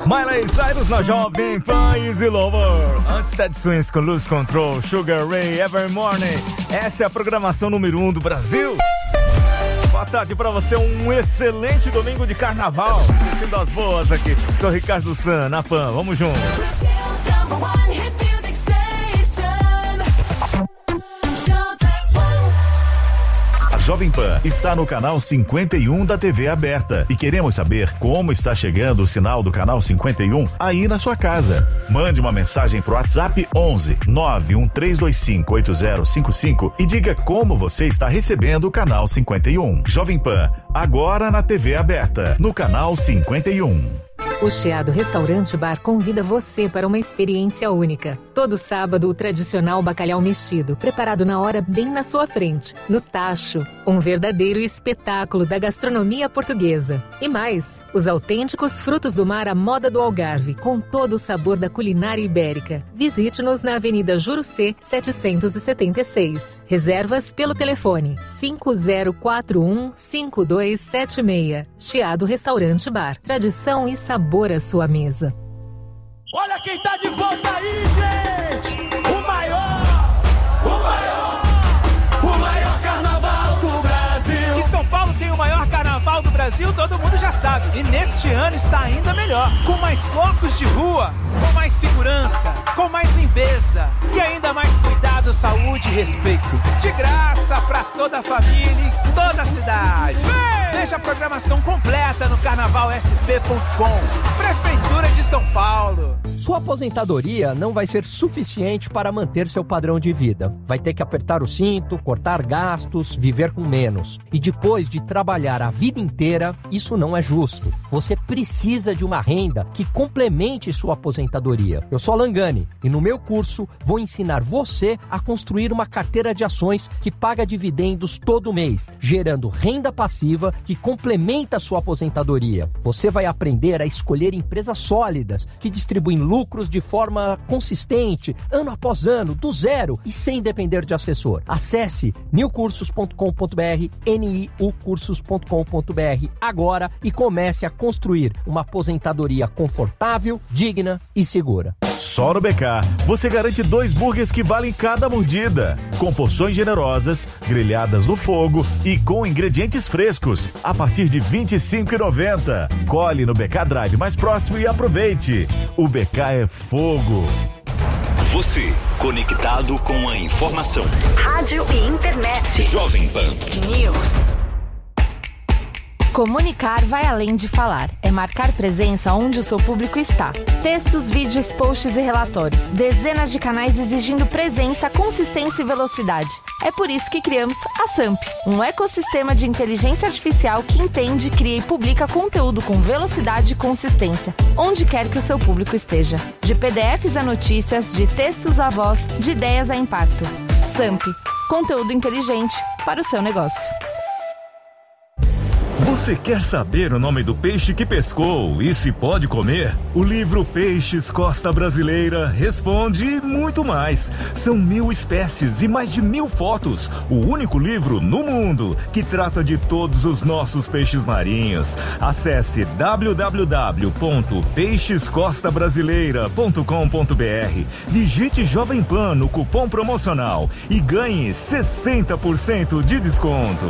Miley Cyrus na Jovem Pan, Easy Lover. Antes Ted Swings com Lose Control, Sugar Ray, Every Morning. Essa é a programação número 1 do Brasil. Boa tarde pra você, um excelente domingo de carnaval. Sentindo as boas aqui. Sou Ricardo San, na Pan, vamos juntos. Jovem Pan está no canal 51 da TV aberta e queremos saber como está chegando o sinal do canal 51 aí na sua casa. Mande uma mensagem pro WhatsApp 11 91325 8055 e diga como você está recebendo o canal 51. Jovem Pan, agora na TV aberta, no canal 51. O Chiado Restaurante Bar convida você para uma experiência única. Todo sábado, o tradicional bacalhau mexido, preparado na hora bem na sua frente, no tacho. Um verdadeiro espetáculo da gastronomia portuguesa. E mais, os autênticos frutos do mar à moda do Algarve, com todo o sabor da culinária ibérica. Visite-nos na Avenida Jurucê, 776. Reservas pelo telefone 5041-5276. Chiado Restaurante Bar. Tradição e sabor à sua mesa. Olha quem tá de volta aí, gente! O maior carnaval do Brasil! Que São Paulo tem o maior carnaval do Brasil, todo mundo já sabe. E neste ano está ainda melhor. Com mais blocos de rua, com mais segurança, com mais limpeza e ainda mais cuidado, saúde e respeito. De graça pra toda a família e toda a cidade. Veja a programação completa no carnavalsp.com. Prefeitura de São Paulo. Sua aposentadoria não vai ser suficiente para manter seu padrão de vida. Vai ter que apertar o cinto, cortar gastos, viver com menos. E depois de trabalhar a vida inteira, isso não é justo. Você precisa de uma renda que complemente sua aposentadoria. Eu sou Alan Gani e no meu curso vou ensinar você a construir uma carteira de ações que paga dividendos todo mês, gerando renda passiva que complementa a sua aposentadoria. Você vai aprender a escolher empresas sólidas que distribuem lucros de forma consistente, ano após ano, do zero e sem depender de assessor. Acesse niucursos.com.br, niucursos.com.br agora e comece a construir uma aposentadoria confortável, digna e segura. Só no BK, você garante 2 burgers que valem cada mordida, com porções generosas, grelhadas no fogo e com ingredientes frescos, a partir de R$ 25,90. Colhe no BK Drive mais próximo e aproveite. O BK é fogo. Você, conectado com a informação. Rádio e internet. Jovem Pan News. Comunicar vai além de falar. É marcar presença onde o seu público está. Textos, vídeos, posts e relatórios. Dezenas de canais exigindo presença, consistência e velocidade. É por isso que criamos a SAMP, um ecossistema de inteligência artificial que entende, cria e publica conteúdo com velocidade e consistência, onde quer que o seu público esteja. De PDFs a notícias, de textos a voz, de ideias a impacto. SAMP, conteúdo inteligente para o seu negócio. Você quer saber o nome do peixe que pescou e se pode comer? O livro Peixes Costa Brasileira responde e muito mais. São 1000 espécies e mais de 1000 fotos. O único livro no mundo que trata de todos os nossos peixes marinhos. Acesse www.peixescostabrasileira.com.br. Digite Jovem Pan no cupom promocional e ganhe 60% de desconto.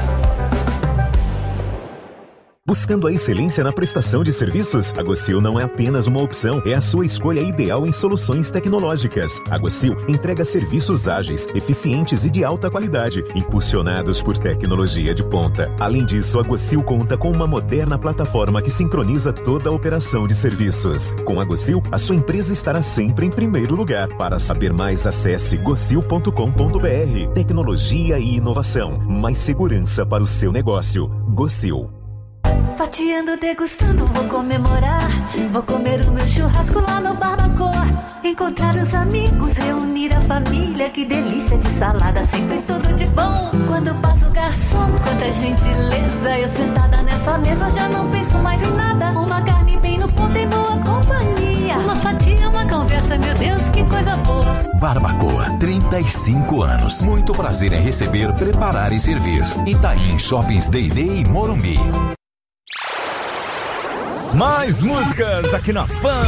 Buscando a excelência na prestação de serviços? A Gocil não é apenas uma opção, é a sua escolha ideal em soluções tecnológicas. A Gocil entrega serviços ágeis, eficientes e de alta qualidade, impulsionados por tecnologia de ponta. Além disso, a Gocil conta com uma moderna plataforma que sincroniza toda a operação de serviços. Com a Gocil, a sua empresa estará sempre em primeiro lugar. Para saber mais, acesse gocil.com.br. Tecnologia e inovação, mais segurança para o seu negócio. Gocil. Fatiando, degustando, vou comemorar. Vou comer o meu churrasco lá no Barbacoa. Encontrar os amigos, reunir a família. Que delícia de salada, sempre tudo de bom. Quando passa o garçom, quanta gentileza. Eu sentada nessa mesa já não penso mais em nada. Uma carne bem no ponto em boa companhia. Uma fatia, uma conversa, meu Deus, que coisa boa. Barbacoa, 35 anos. Muito prazer em receber, preparar e servir. Itaim Shoppings D&D e Morumbi. Mais músicas aqui na Pan.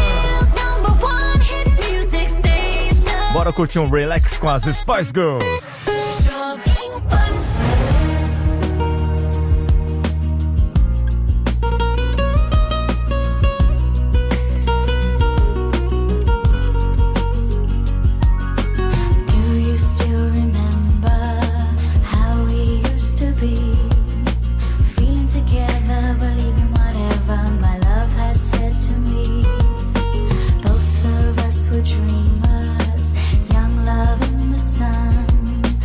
Bora curtir um relax com as Spice Girls. Dreamers, young love in the sun.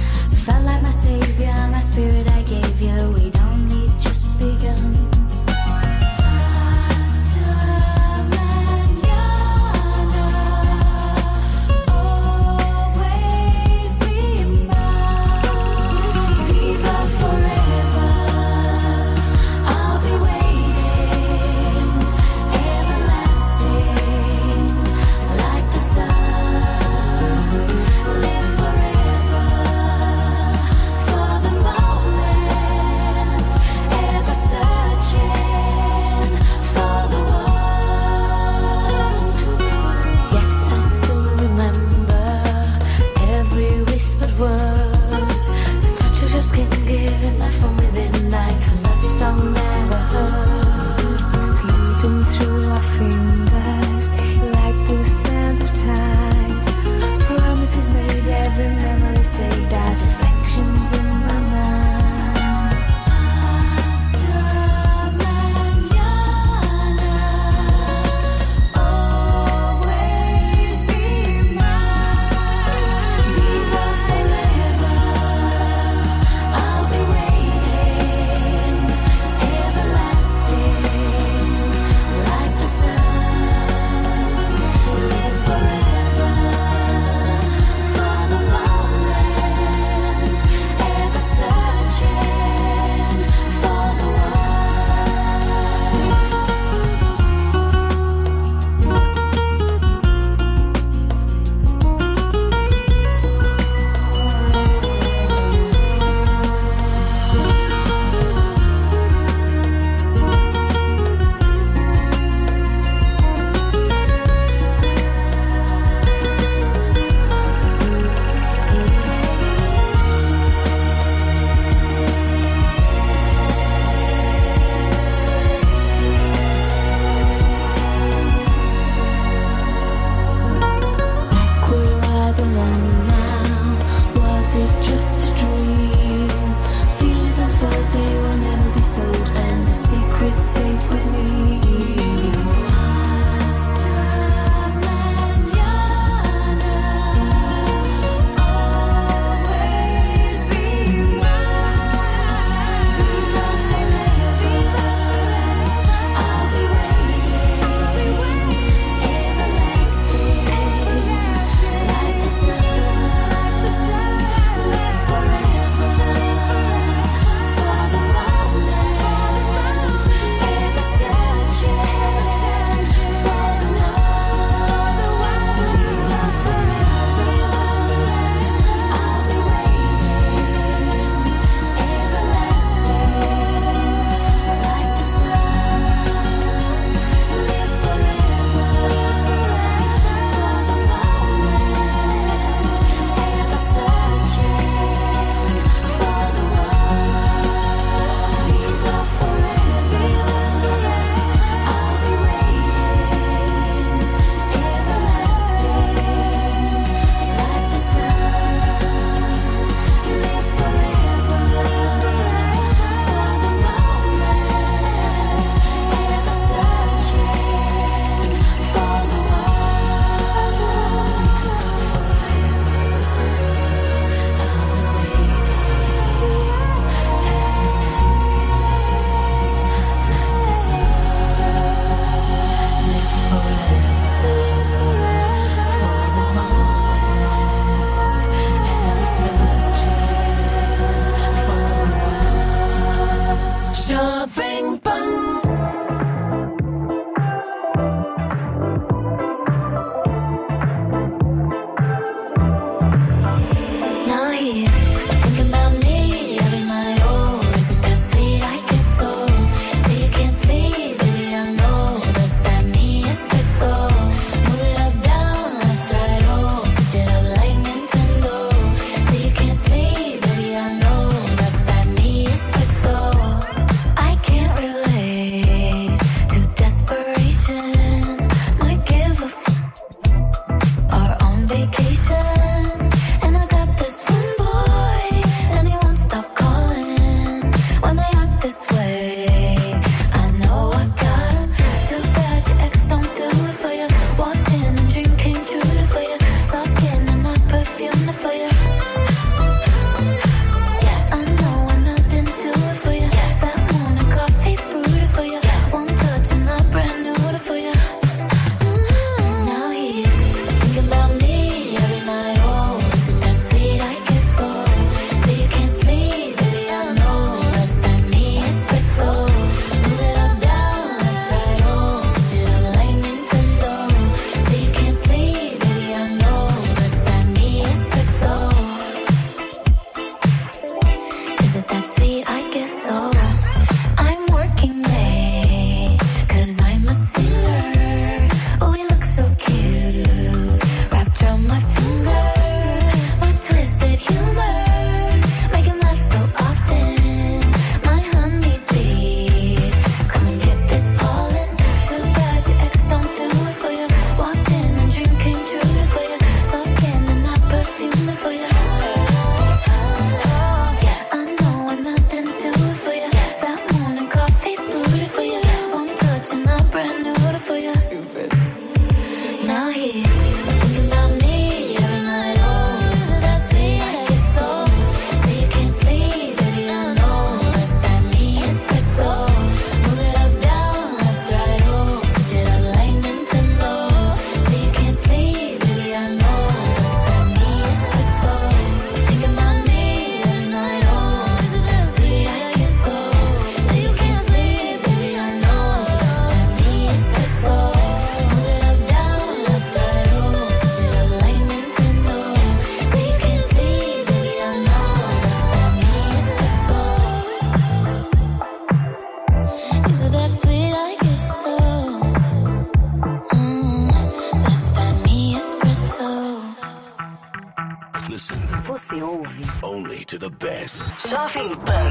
Você ouve Only to the best. Jovem Pan.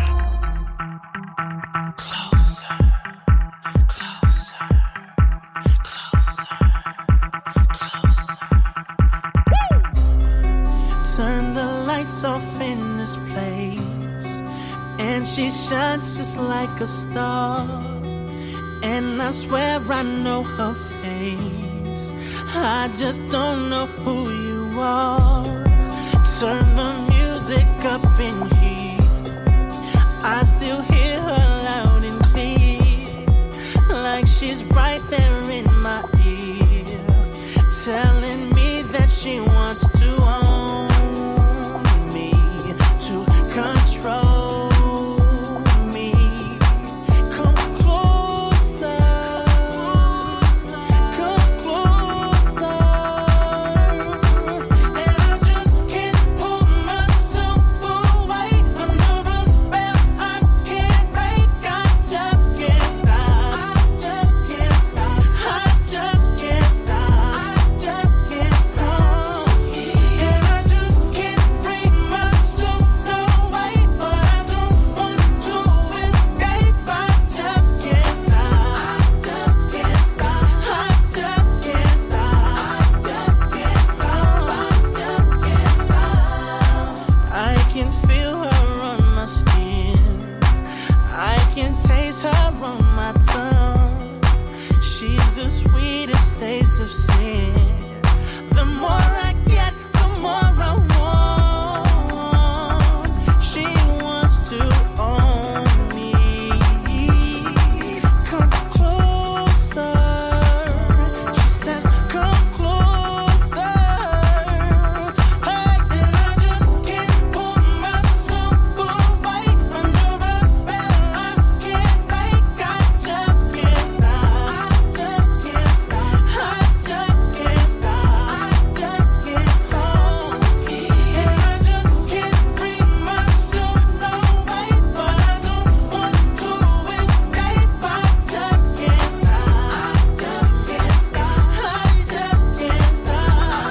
Closer, closer, closer, closer. Turn the lights off in this place, and she shines just like a star. And I swear I know her face, I just don't know who you are. Turn the music up in here, I still hear her loud and clear, like she's right there in my ear, telling me that she wants to own me, to control me. Come closer, come closer. And I just can't pull myself away under a spell I can't break. I just can't stop. I just can't stop. I just can't stop. I just can't stop. And I just can't bring myself away, but I don't want to escape. I just can't stop. I just can't stop. I just can't stop. I just can't stop. I just can't stop. I can feel her on my skin, I can taste her on my tongue. She's the sweetest taste of sin. The more I get, the more I want. She wants to own me. Come closer. She says, come closer. Hey, and I just can't pull myself away under a spell I can't break. I just can't stop. I just can't stop. I just can't stop. I just can't stop. And I just can't bring myself away, but I don't want to escape. I just can't stop. I just can't stop. I just can't stop.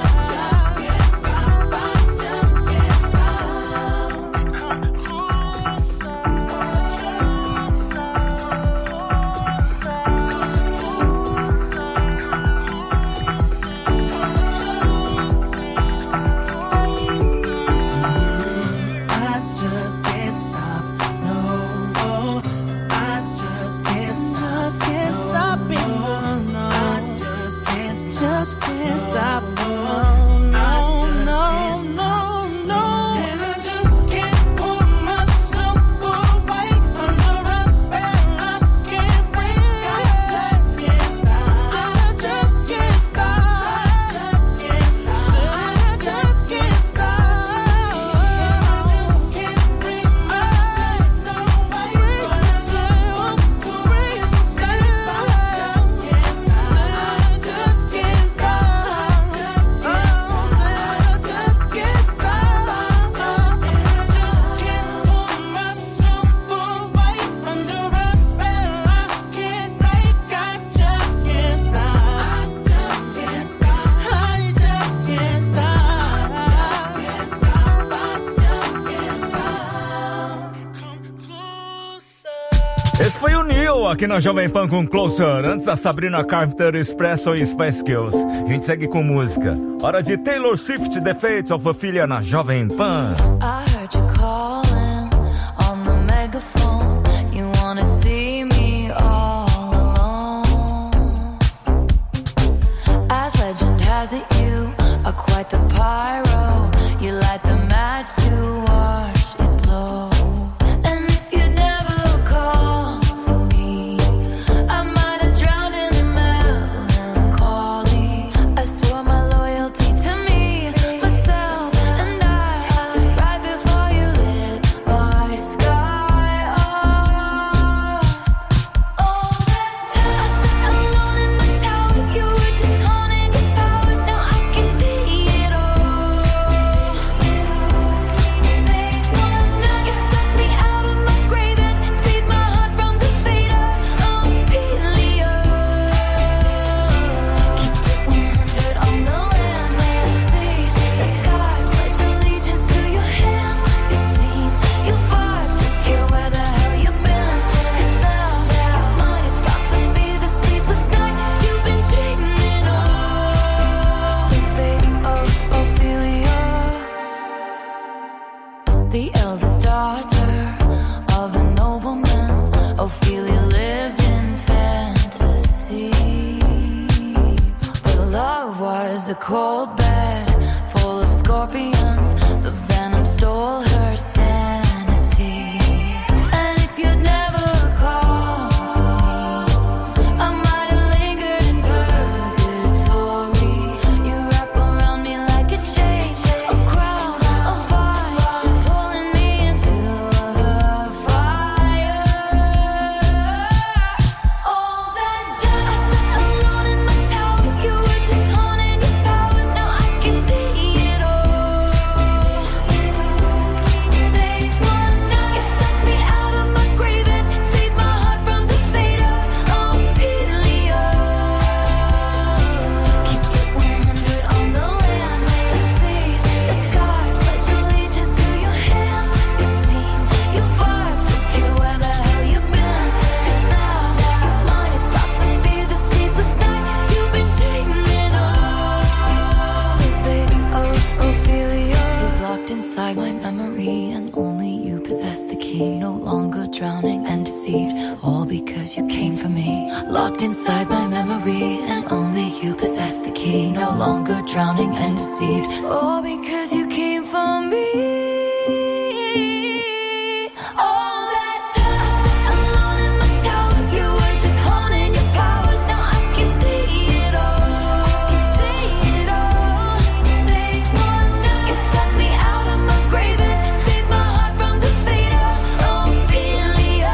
I just can't stop, no. I just can't stop, can't stop it, no. I just can't stop, no, no, no, no, no. And I just can't pull myself away under a spell I can't break. I just can't stop. I just can't stop. I just can't stop. I just can't stop. I just can't bring myself away, but I just want to escape. I just can't stop. I just can't stop. Esse foi o Neil aqui na Jovem Pan com Closer. Antes a Sabrina Carpenter, Espresso e Spice Girls. A gente segue com música. Hora de Taylor Swift, The Fate of Ophelia na Jovem Pan. I heard you calling on the megaphone. You wanna see me all alone. As legend has it, you are quite the pyro. You light the match to watch it blow. And if you never call for me, I might have drowned in melancholy. I swore my loyalty to me, myself, and I, right before you lit my sky up. All that time I sat alone in my tower, you were just haunting your powers. Now I can was a cold bed full of scorpions. The venom stole her sanity. And if you'd never called for me, I might have lingered in purgatory. You wrap around me like a chain, a crown, a fire, pulling me into the fire. All that time I sat alone in my tower, you were just honing your powers. Now I can see it all. Late one night, you dug me out of my grave and saved my heart from the fate of Ophelia. Keep it 100 on the land, the sea, the sky. Pledge allegiance to your hands, your team, your vibes. Don't care where the hell you've been. 'Cause now you're mine. It's about to be the sleepless night you've been dreaming of. The fate of Ophelia is locked inside my memory, and only you possess the key. No longer drowning and deceived, all because you came for me. Locked inside my memory, and only you possess the key. No longer drowning and deceived, all because you came for me. All that time I sat alone in my tower, you were just honing your powers. Now I can see it all. I can see it all. Late one night, you dug me out of my grave and saved my heart from the fate of Ophelia.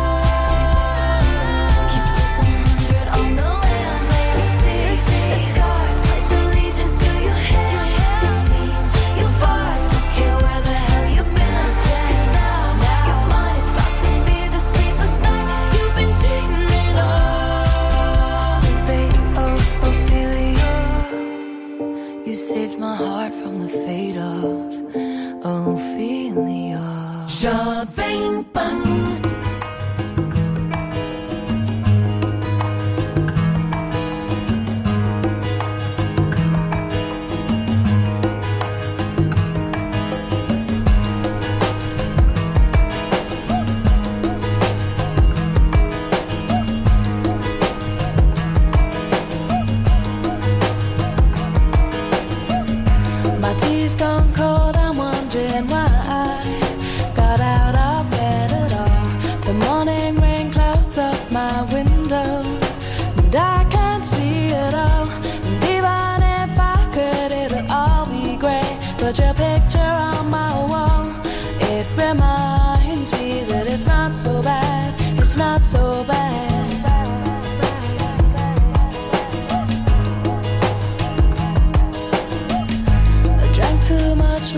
Keep it 100 on the land, the sea, the sky. Pledge allegiance to your hands, your team, your vibes. Don't care where the hell you've been. 'Cause now you're mine. It's about to be the sleepless night you've been dreaming of. The fate of Ophelia. You saved my heart from the fate of Ophelia. Jovem Pan. My tea's gone cold, I'm wondering why I got out of bed at all. The morning rain clouds up my window, and I can't see it all. And even if I could, it'll all be grey. But your picture on my wall, it reminds me that it's not so bad, it's not so bad. I drank too much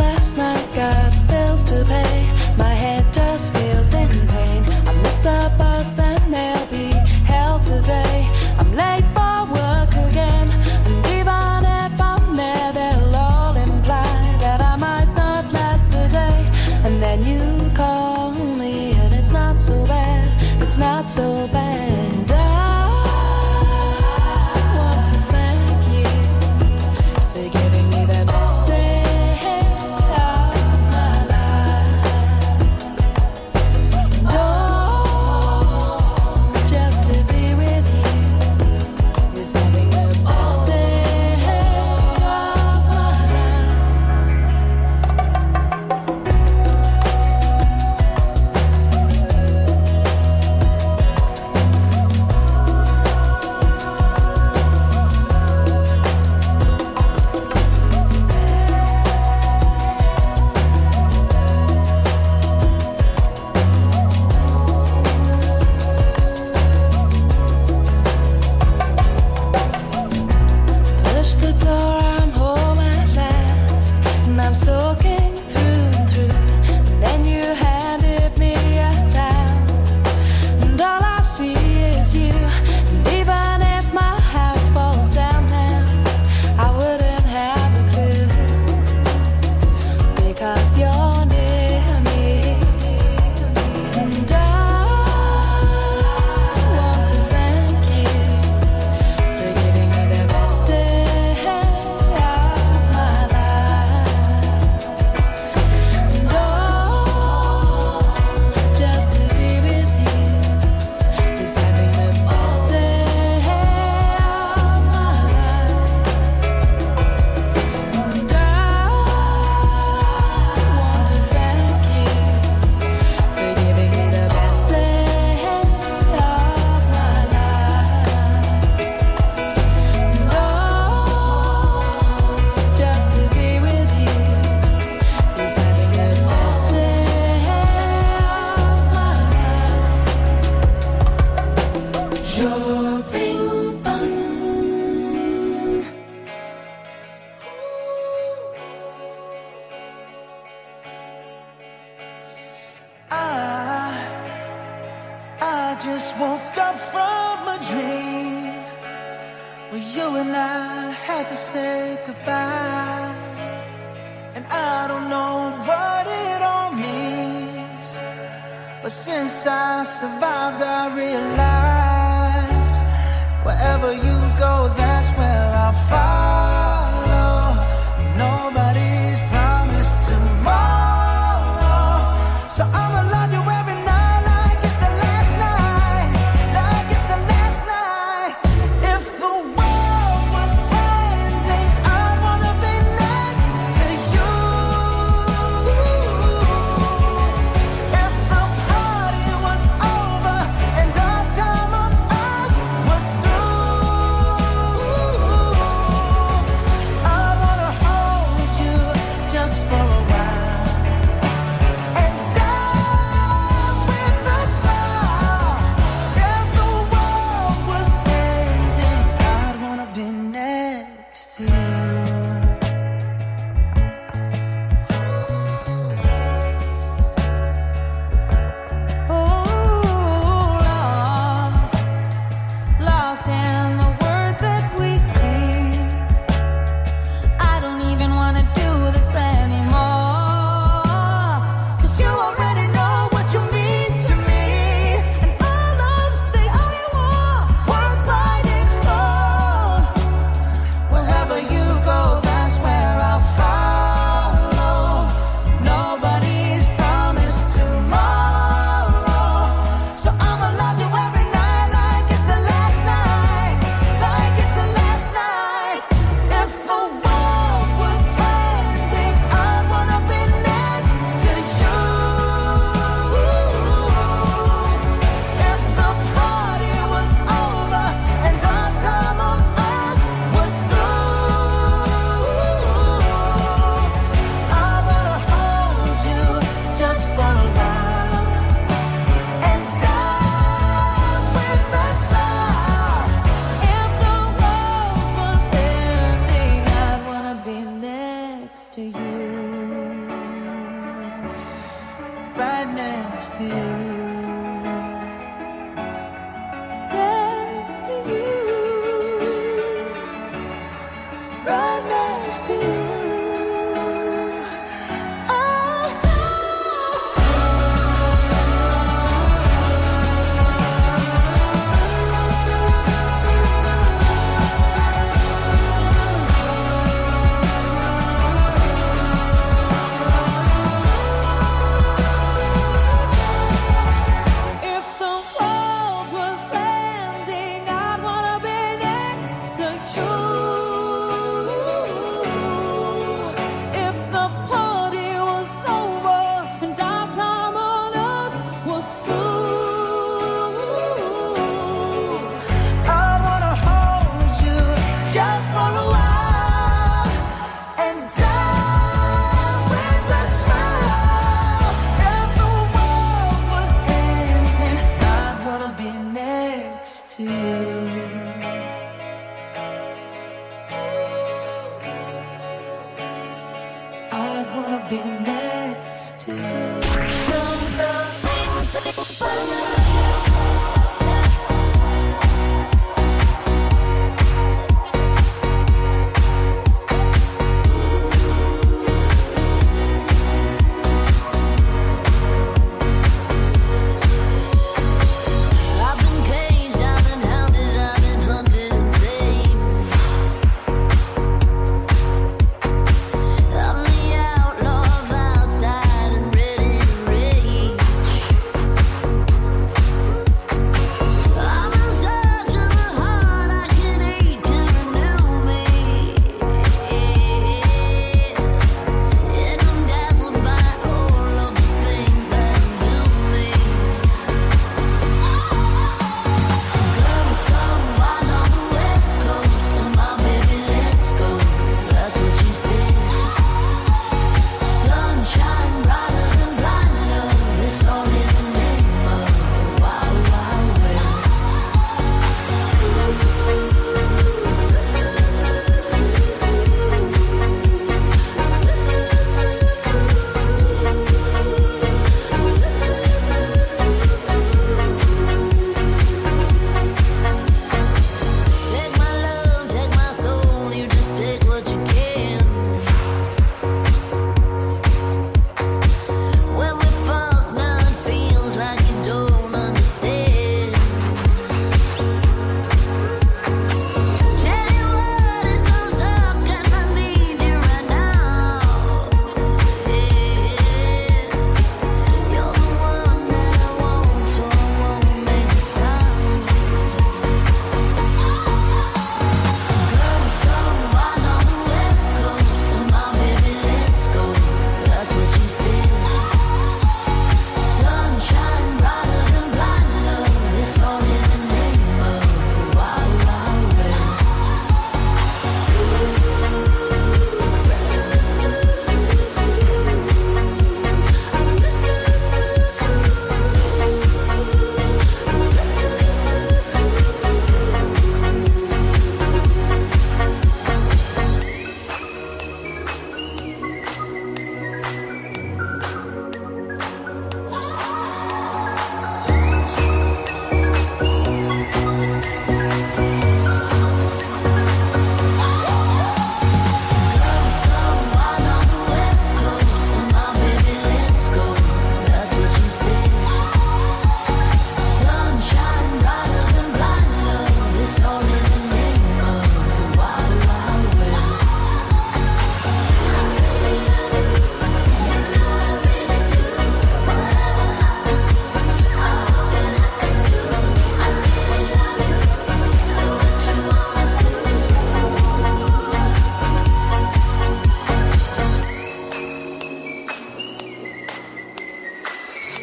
I had to say goodbye, and I don't know what it all means, but since I survived I realized wherever you go, that's where I'll follow. Nobody's promised tomorrow, so I'ma love you every night like it's the last night, like it's the last night. If the world was ending, I'd wanna be next to you. If the party was over and our time on earth was through, I wanna hold you just for a while and die with a smile. If the world was ending, I'd wanna be next to you. Lost in the words that we scream. I don't even wanna do this anymore, 'cause you already know what you mean to me, and our love's the only war worth fighting for. Wherever you go, that's where I'll follow. Nobody's promised tomorrow, so I'ma love you every night like it's the last night, like it's the last night. If the world was ending, I'd wanna be next to you. If the party was over and our time on earth was through, I wanna hold you just for a while and die with a smile. If the world was ending, I'd wanna be next to you. Right next to you. Next to you. Right next to you. If the world was ending, I'd wanna be next to you. If the party was over and our time on earth was through, I wanna hold you just for a while and die with a smile. If the world was ending, I'd wanna be next to you. I'd wanna be next to you. I've been caged, I've been hounded, I've been hunted and tamed. I'm the outlaw of outside and ready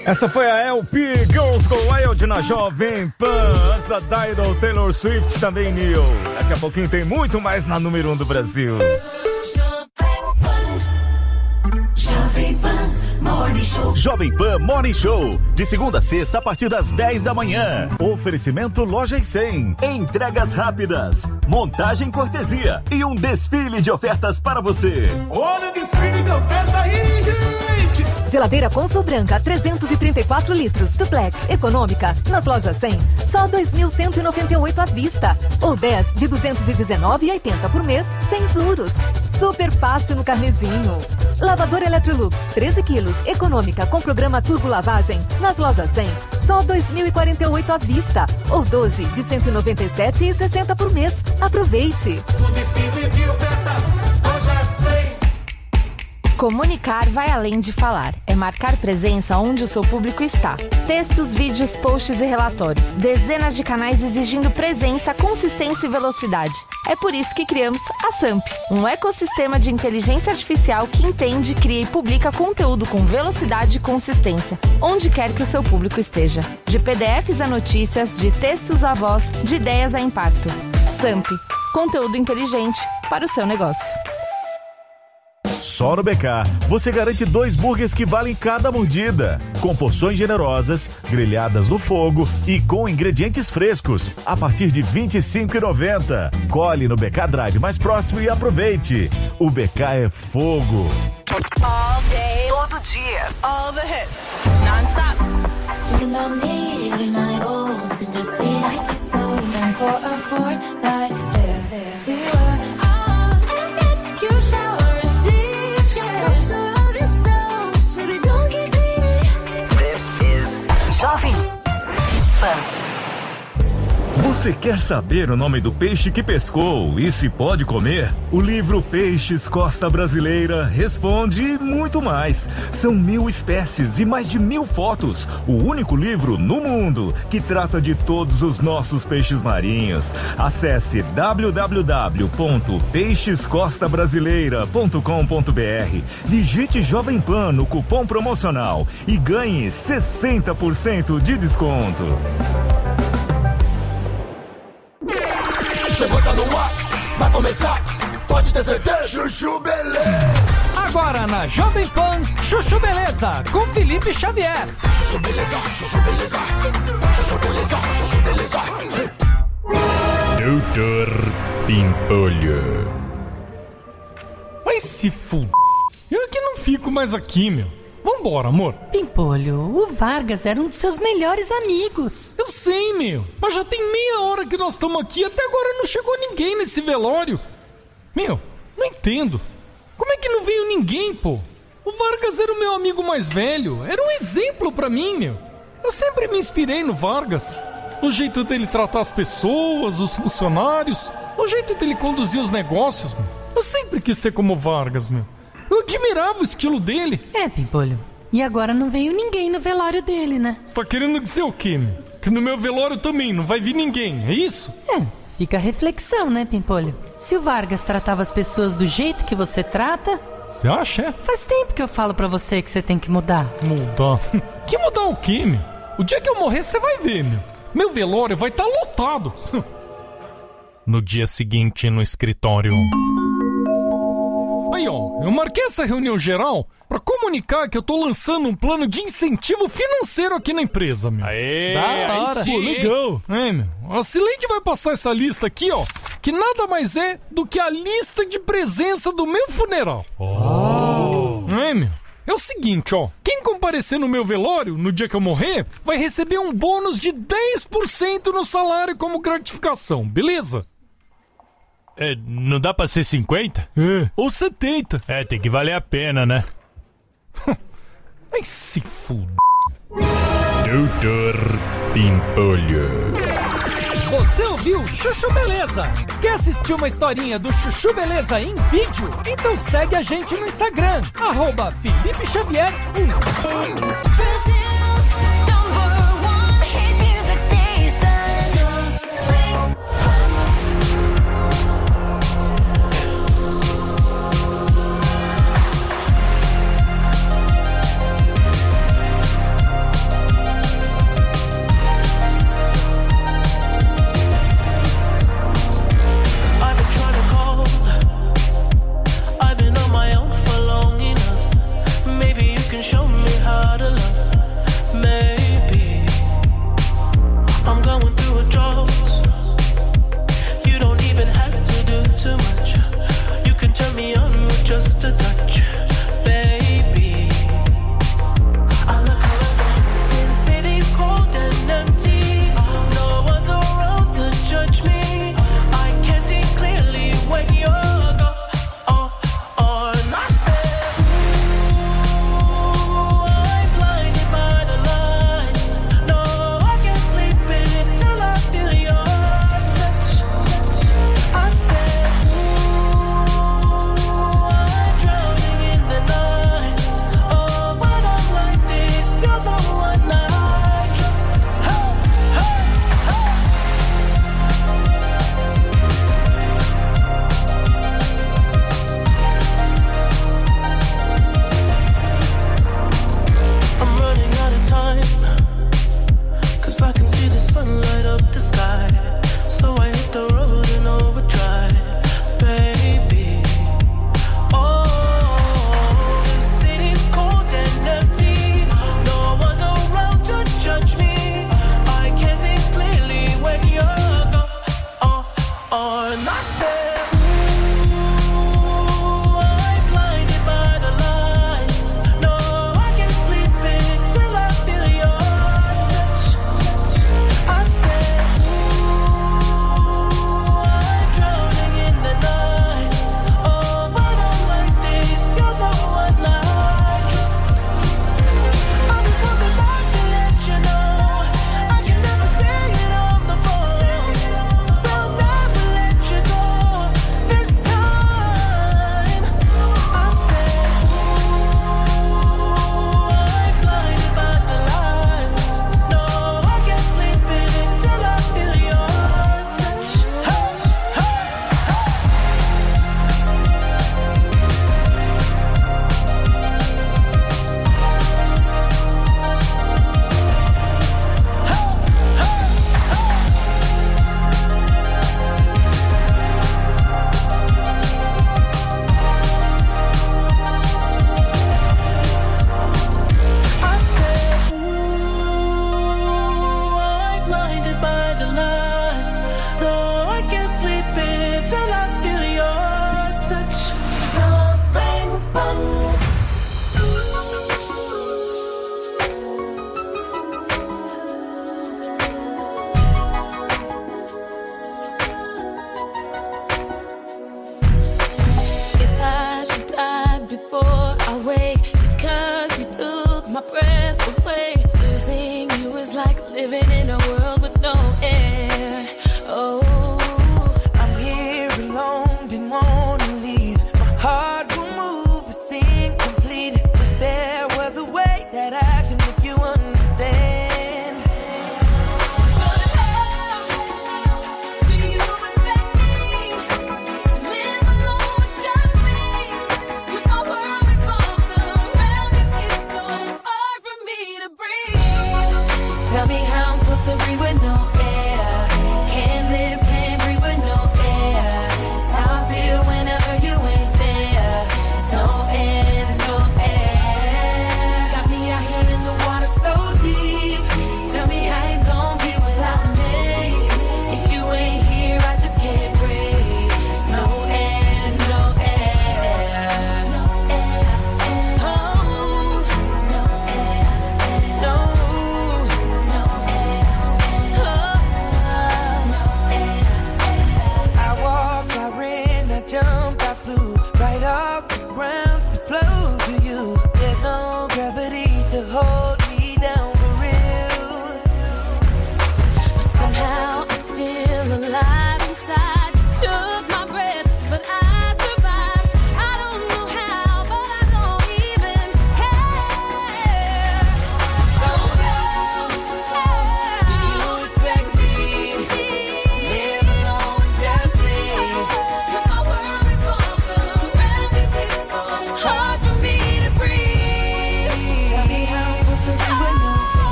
Essa foi a LP Girls Go Wild na Jovem Pan. Antes da Tidal, Taylor Swift, também Neil. Daqui a pouquinho tem muito mais na número 1 do Brasil. Jovem Pan Morning Show. Jovem Pan Morning Show, de segunda a sexta a partir das 10 da manhã. Oferecimento Loja e 100. Entregas rápidas, montagem cortesia e um desfile de ofertas para você. Olha o desfile de oferta aí, gente! Geladeira Consul Branca, 334 litros, duplex, econômica, nas lojas 100, só 2.198 à vista. Ou 10 de 219,80 por mês, sem juros. Super fácil no carnezinho. Lavadora Electrolux, 13 quilos, econômica, com programa Turbo Lavagem, nas lojas 100, só 2.048 à vista. Ou 12 de 197,60 por mês. Aproveite. O desfile de ofertas, loja 100. Comunicar vai além de falar. É marcar presença onde o seu público está. Textos, vídeos, posts e relatórios. Dezenas de canais exigindo presença, consistência e velocidade. É por isso que criamos a SAMP, um ecossistema de inteligência artificial que entende, cria e publica conteúdo com velocidade e consistência, onde quer que o seu público esteja. De PDFs a notícias, de textos a voz, de ideias a impacto. SAMP, conteúdo inteligente para o seu negócio. Só no BK, você garante 2 burgers que valem cada mordida. Com porções generosas, grelhadas no fogo e com ingredientes frescos, a partir de R$ 25,90. Colhe no BK Drive mais próximo e aproveite. O BK é fogo. All day, todo dia. All the hits, non-stop. Thinking about me every night, oh, to the sweet I get so down for a fortnight. There you are. Oh, I said you shall receive. You're so sure of yourself, baby, don't get greedy. This is Jovem Pan. Você quer saber o nome do peixe que pescou e se pode comer? O livro Peixes Costa Brasileira responde e muito mais. São 1.000 espécies e mais de 1.000 fotos. O único livro no mundo que trata de todos os nossos peixes marinhos. Acesse www.peixescostabrasileira.com.br. Digite Jovem Pan no cupom promocional e ganhe 60% de desconto. Chegou, tá no ar, vai começar, pode ter certeza. Chuchu Beleza. Agora na Jovem Pan, Chuchu Beleza, com Felipe Xavier. Chuchu Beleza, Chuchu Beleza, Chuchu Beleza, Chuchu Beleza. Doutor Pimpolho. Vai se fuder. Eu que não fico mais aqui, meu. Vambora, amor. Pimpolho, o Vargas era um dos seus melhores amigos. Eu sei, meu. Mas já tem meia hora que nós estamos aqui e até agora não chegou ninguém nesse velório. Meu, não entendo. Como é que não veio ninguém, pô? O Vargas era o meu amigo mais velho. Era um exemplo pra mim, meu. Eu sempre me inspirei no Vargas. O jeito dele tratar as pessoas, os funcionários. O jeito dele conduzir os negócios, meu. Eu sempre quis ser como o Vargas, meu. Eu admirava o estilo dele. É, Pimpolho. E agora não veio ninguém no velório dele, né? Você tá querendo dizer o quê, meu? Que no meu velório também não vai vir ninguém, é isso? É, fica a reflexão, né, Pimpolho? Se o Vargas tratava as pessoas do jeito que você trata... Você acha, é? Faz tempo que eu falo pra você que você tem que mudar. Mudar? Que mudar o quê, meu? O dia que eu morrer, você vai ver, meu. Meu velório vai estar lotado. No dia seguinte, no escritório... Aí, ó, eu marquei essa reunião geral pra comunicar que eu tô lançando um plano de incentivo financeiro aqui na empresa, meu. Aê, da hora. aí sim. Pô, legal. É, meu, a Cileide vai passar essa lista aqui, ó, que nada mais é do que a lista de presença do meu funeral. Oh. É, meu, é o seguinte, ó, quem comparecer no meu velório no dia que eu morrer vai receber um bônus de 10% no salário como gratificação, beleza? É, não dá pra ser 50? É, ou 70. É, tem que valer a pena, né? Ai, se fuder. Doutor Pimpolho. Você ouviu Chuchu Beleza? Quer assistir uma historinha do Chuchu Beleza em vídeo? Então segue a gente no Instagram, @FelipeXavier1.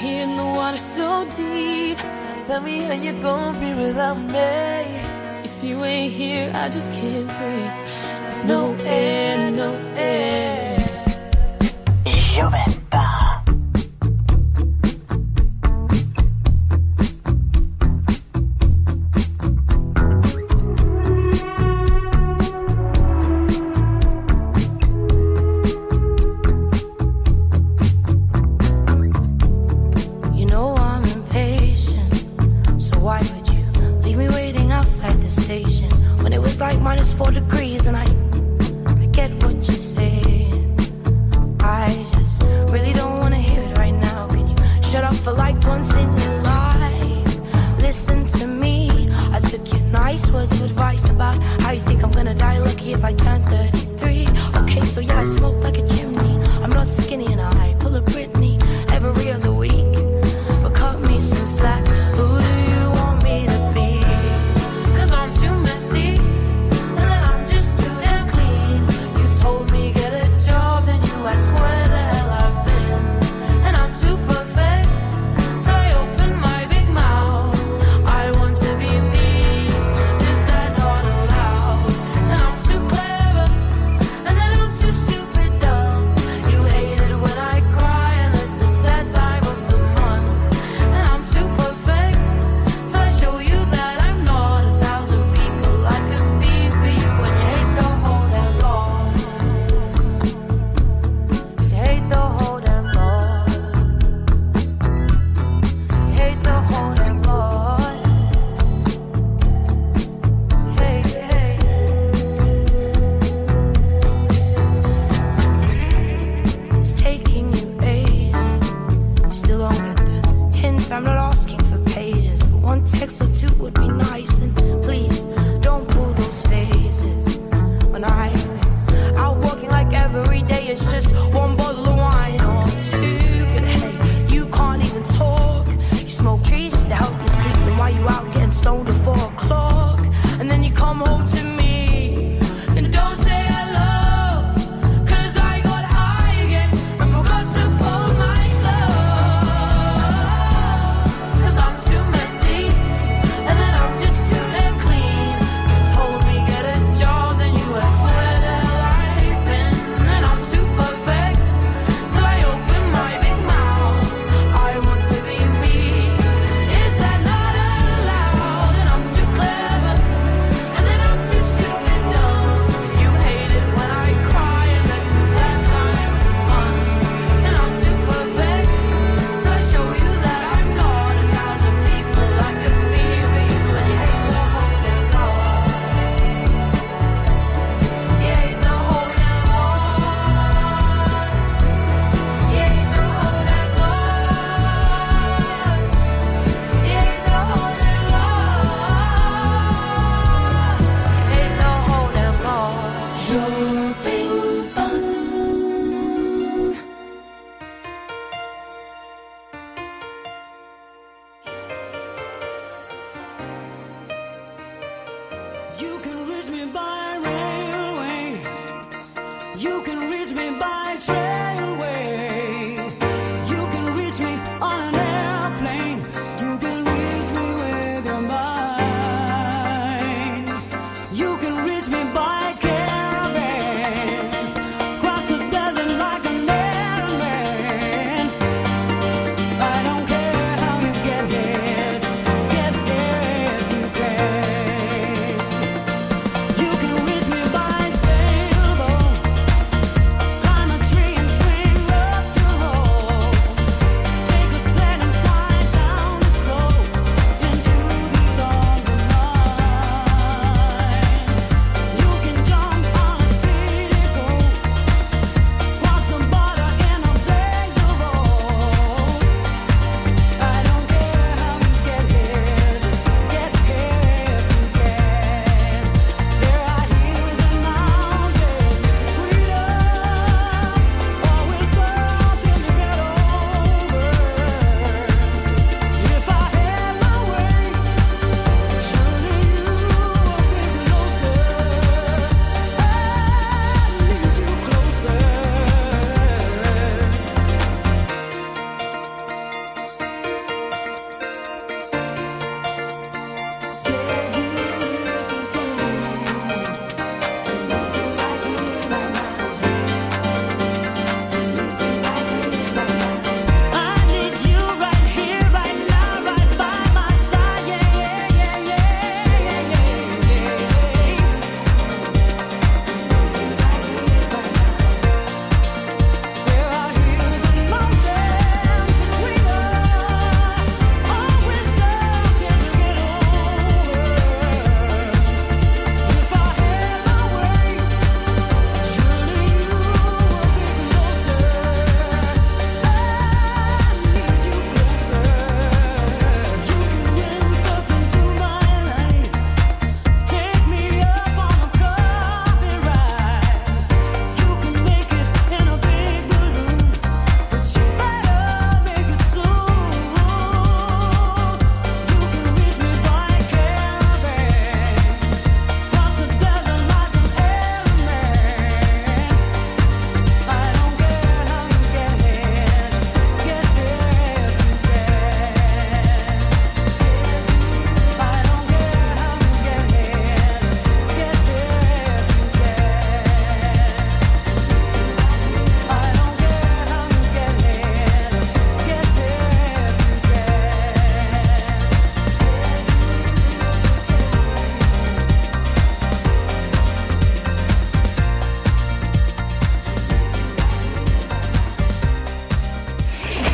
here in the water so deep. Tell me how you gonna be without me. If you ain't here, I just can't breathe. There's no air, no air. Joventa. You know I'm impatient, so why would you leave me waiting outside the station when it was like -4 degrees? And I get what you're saying. I just really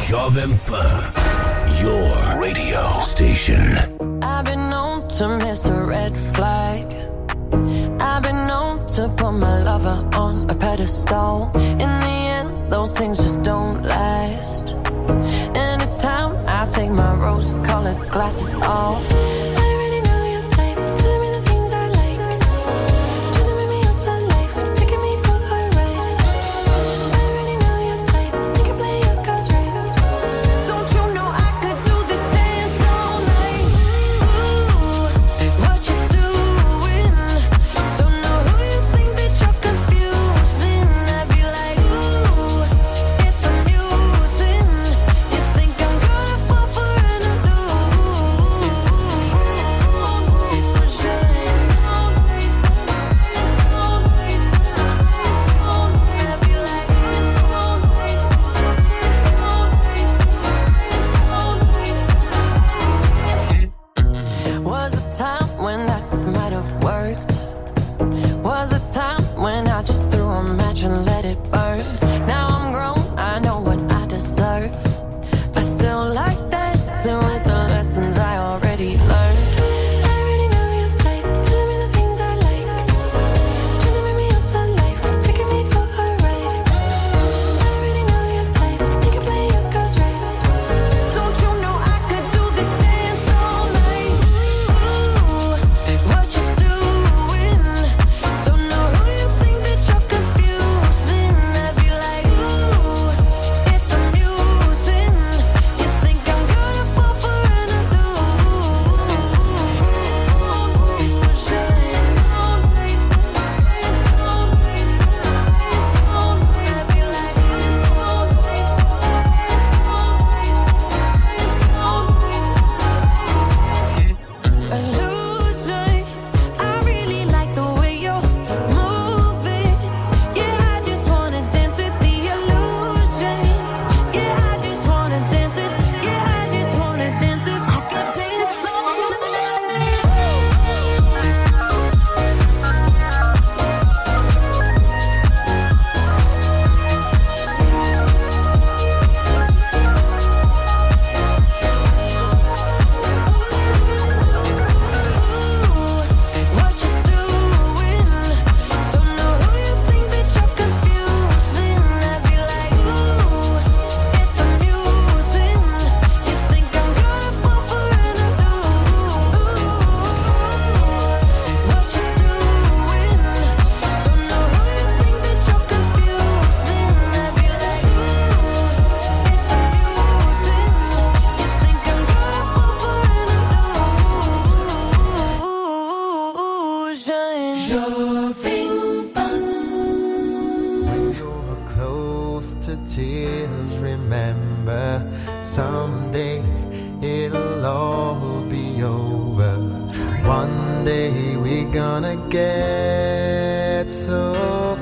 Jovem Pan, your radio station. I've been known to miss a red flag. I've been known to put my lover on a pedestal. In the end, those things just don't last. And it's time I take my rose-colored glasses off. I already know your type, telling me the things I like. Trying to make me yours for life, taking me for a ride. I already know your type, think you play your cards right. Don't you know I could do this dance all night? Ooh, what you doing? Don't know who you think that you're confusing. I'd be like, ooh, it's amusing. You think I'm gonna fall for an illusion? Was a time when that might have worked. Was a time when I just threw a match and let it burn. Now I'm grown, I know what I deserve. I still like dancing with the lessons I already learned. I already know your type, telling me the things I like. Trying to make me yours for life, taking me for a ride. I already know your type, think you play your cards right. Don't you know I could do this dance all night? Ooh, what you doing? Don't know who you think that you're confusing. I'd be like, ooh, it's amusing. You think I'm gonna fall for an illusion? I really like the way you're moving. Yeah, I just wanna dance with the illusion. Yeah, I just wanna dance with. Yeah, I just wanna dance with. I could dance all what you doing? Don't know who you think that you're confusing. I'd be like, ooh, it's amusing. You think I'm gonna fall for an illusion? What you doing? Don't know who you think that you're confusing. I'd be like, ooh, it's amusing. You think I'm gonna fall for an When you're close to tears, remember someday it'll all be over. One day we're gonna get so